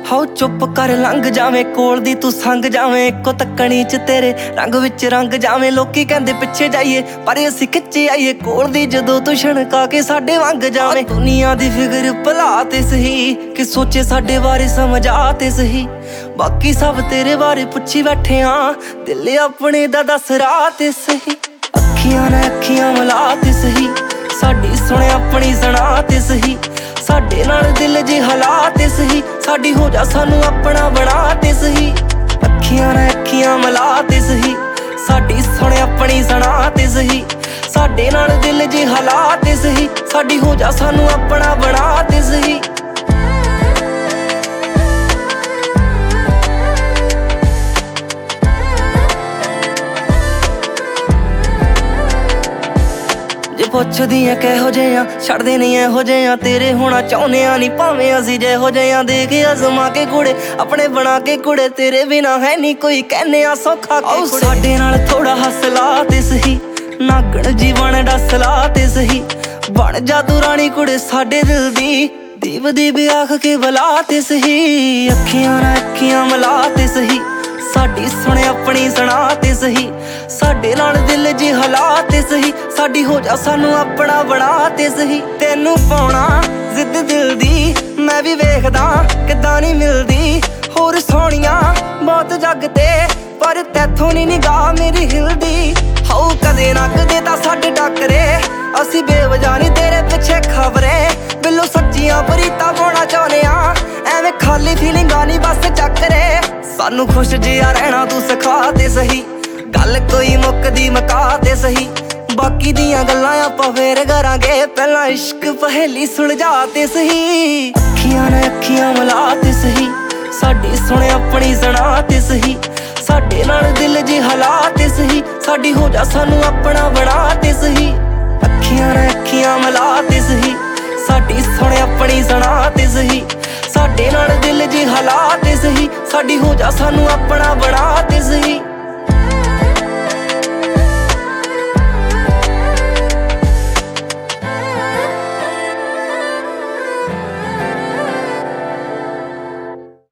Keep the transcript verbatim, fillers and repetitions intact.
How ਚੁੱਪ ਕਰ ਲੰਘ ਜਾਵੇਂ ਕੋਲ ਦੀ ਤੂੰ ਸੰਗ ਜਾਵੇਂ ਇੱਕੋ ਤੱਕਣੀ ਚ ਤੇਰੇ ਰੰਗ ਵਿੱਚ ਰੰਗ ਜਾਵੇਂ। ਲੋਕੀ ਕਹਿੰਦੇ ਪਿੱਛੇ ਜਾਈਏ ਪਰ ਅਸੀਂ ਖਿੱਚੇ ਆਈਏ ਕੋਲ ਦੀ ਜਦੋਂ ਤੂੰ ਛਣਕਾ ਕੇ ਸਾਡੇ ਵਾਂਗ ਜਾਵੇਂ। ਦੁਨੀਆ ਦੀ ਫਿਕਰ ਭਲਾ ਤੇ ਸਹੀ ਕਿ ਸੋਚੇ ਸਾਡੇ ਬਾਰੇ ਸਮਝਾ ਤੇ ਸਹੀ ਬਾਕੀ ਸਭ ਤੇਰੇ ਬਾਰੇ ਪੁੱਛੀ ਬੈਠੇ ਆਂ ਦਿਲ ਆਪਣੇ ਦਾ ਦੱਸ ਰਾਹ ਤੇ ਸਹੀ। ਅੱਖੀਆਂ ਨਾਲ ਅੱਖੀਆਂ ਮਿਲਾ ਤੇ ਸਹੀ ਸਾਡੀ ਸੁਣੇ ਆਪਣੀ ਸੁਣਾ ਤੇ ਸਹੀ ਸਾਡੇ ਨਾਲ ਦਿਲ ਜੇ ਹਾਲਾਤ ਤੇ ਸਹੀ ਸਾਡੀ ਹੋ ਜਾ ਸਾਨੂੰ ਆਪਣਾ ਬਣਾ ਤੇ ਸਹੀ। ਅੱਖੀਆਂ ਨਾਲ ਅੱਖੀਆਂ ਮਿਲਾ ਤੇ ਸਹੀ ਸਾਡੀ ਸੁਣੇ ਆਪਣੀ ਸੁਣਾ ਤੇ ਸਹੀ ਸਾਡੇ ਨਾਲ ਦਿਲ ਜੇ ਹਾਲਾਤ ਤੇ ਸਹੀ ਸਾਡੀ ਹੋ ਜਾ ਸਾਨੂੰ ਆਪਣਾ ਬਣਾ ਤੇ ਸਹੀ। ਜੇ ਪੁੱਛਦੀ ਆ ਕਿਹੋ ਜਿਹੇ ਆ ਛੱਡਦੇ ਨਹੀਂ ਇਹੋ ਜਿਹੇ ਆ ਤੇਰੇ ਹੋਣਾ ਚਾਹੁੰਦੇ ਆ ਨੀ ਭਾਵੇਂ ਅਸੀਂ ਜਿਹੋ ਜਿਹੇ ਆ ਦੇਖ ਅਜ਼ਮਾ ਕੇ ਕੁੜੇ ਆਪਣੇ ਬਣਾ ਕੇ ਕੁੜੇ ਤੇਰੇ ਬਿਨਾ ਹੈ ਨੀ ਕੋਈ ਕਹਿੰਦੇ ਆ ਸੌਖਾ ਕੇ ਕੁੜੇ। ਸਾਡੇ ਨਾਲ ਥੋੜਾ ਹੱਸਲਾ ਤੇ ਸਹੀ ਨਾਗਣ ਜੀਵਨ ਡਸਲਾ ਤੇ ਸਹੀ ਬਣ ਜਾ ਤੂੰ ਰਾਣੀ ਕੁੜੇ ਸਾਡੇ ਦਿਲ ਦੀ ਦੀਵ ਦੀ ਵੀ ਆਖ ਕੇ ਬੁਲਾ ਤੇ ਸਹੀ। ਅੱਖੀਆਂ ਨਾਲ ਅੱਖੀਆਂ ਮਿਲਾ ਤੇ ਸਹੀ ਸਾਡੀ ਸੁਣੇ ਆਪਣੀ ਸੁਣਾ ਤੇ ਸਹੀ ਸਾਡੇ ਨਾਲ ਦਿਲ ਜੇ ਹਾਲਾਤ ਤੇ ਸਹੀ ਸਾਡੀ ਹੋ ਜਾ ਸਾਨੂੰ ਆਪਣਾ ਬਣਾ ਤੇ ਸਹੀ। ਤੈਨੂੰ ਪਾਉਣਾ ਜ਼ਿੱਦ ਦਿਲ ਦੀ ਮੈਂ ਵੀ ਵੇਖਦਾ ਕਿੱਦਾਂ ਨਹੀਂ ਮਿਲਦੀ ਹੋਰ ਸੋਹਣੀਆਂ ਬਹੁਤ ਜੱਗ ਤੇ ਪਰ ਤੈਥੋਂ ਨੀ ਨਿਗਾਹ ਮੇਰੀ ਹਿਲਦੀ। ਹਾਉ ਕਦੇ ਨਾ ਕਦੇ ਤਾਂ ਸਾਡੇ ਟੱਕਰੇ ਅਸੀਂ ਬੇਵਜ੍ਹਾ ਨੀ ਤੇਰੇ ਪਿੱਛੇ ਖਬਰੇ ਬਿੱਲੋ ਸੱਚੀਆਂ ਪ੍ਰੀਤਾਂ ਪਾਉਣਾ ਚਾਹੁੰਦੇ ਆ ਐਵੇਂ ਖਾਲੀ ਫੀਲਿੰਗਾਂ ਨੀ ਬਸ ਚੱਕਰੇ ਸਾਨੂੰ ਖੁਸ਼ ਜਿਹਾ ਰਹਿਣਾ ਤੂੰ ਸਿਖਾ ਤੇ ਸਹੀ ਗੱਲ ਕੋਈ ਮੁੱਕਦੀ ਮੁਕਾ ਤੇ ਸਹੀ ਬਾਕੀ ਦੀਆਂ ਗੱਲਾਂ ਆਪਾਂ ਫੇਰ ਕਰਾਂਗੇ ਪਹਿਲਾਂ ਇਸ਼ਕ ਪਹੇਲੀ ਸੁਲਝਾ ਤੇ ਸਹੀ। ਅੱਖੀਆਂ ਨਾਲ ਅੱਖੀਆਂ ਮਿਲਾ ਤੇ ਸਹੀ ਸਾਡੀ ਸੁਣੇ ਆਪਣੀ ਸੁਣਾ ਤੇ ਸਹੀ ਸਾਡੇ ਨਾਲ ਦਿਲ ਜੇ ਹਾਲਾਤ ਤੇ ਸਹੀ ਸਾਡੀ ਹੋ ਜਾ ਸਾਨੂੰ ਆਪਣਾ ਬਣਾ ਤੇ ਸਹੀ। ਅੱਖੀਆਂ ਨਾਲ ਅੱਖੀਆਂ ਮਿਲਾ ਤੇ ਸਹੀ ਸਾਡੀ ਸੁਣੇ ਆਪਣੀ ਸੁਣਾ ਤੇ ਸਹੀ ਸਾਡੇ ਨਾਲ ਦਿਲ ਜੇ ਹਾਲਾਤ ਤੇ ਸਹੀ ਸਾਡੀ ਹੋ ਜਾ ਸਾਨੂੰ ਆਪਣਾ ਬਣਾ ਤੇ ਸਹੀ।